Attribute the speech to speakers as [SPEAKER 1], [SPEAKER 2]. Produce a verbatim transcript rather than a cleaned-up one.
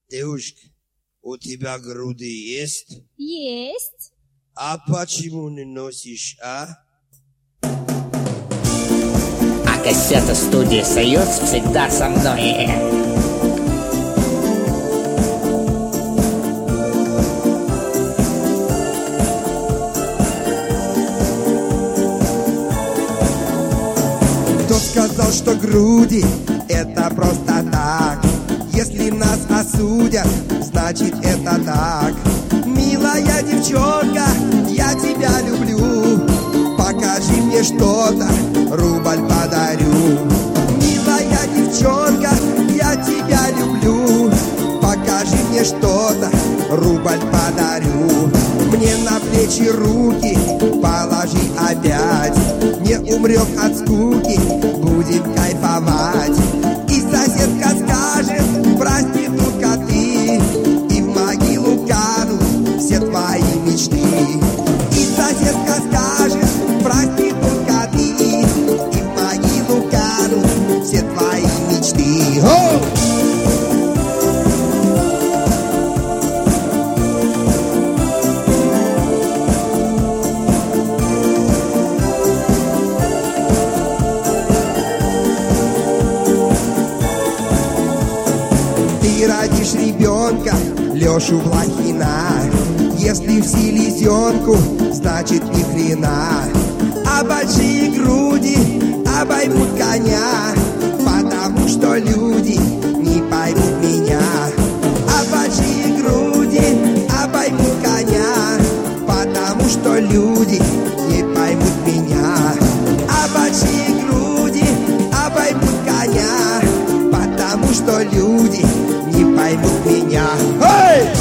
[SPEAKER 1] Девушка, у тебя груди есть?
[SPEAKER 2] Есть.
[SPEAKER 1] А почему не носишь, а?
[SPEAKER 3] А кассета студии «Союз» всегда со мной.
[SPEAKER 4] Кто сказал, что груди — это просто так? Если нас осудят, значит это так. Милая девчонка, я тебя люблю. Покажи мне что-то, рубль подарю. Милая девчонка, я тебя люблю. Покажи мне что-то, рубль подарю. Мне на плечи руки положи опять. Не умрем от скуки, будем кайфовать. И соседка скажет: проститутка ты, и в могилу канут все твои мечты. И соседка скажет: проститутка ты, и в могилу канут все твои мечты. О! Ты родишь ребенка, Лешу Блохина. Если в селезенку, значит ни хрена. А большие груди обоймут коня, потому что люди не поймут меня. А большие груди обоймут коня, потому что люди не поймут меня. А большие груди обоймут коня, потому что люди не поймут меня. Эй!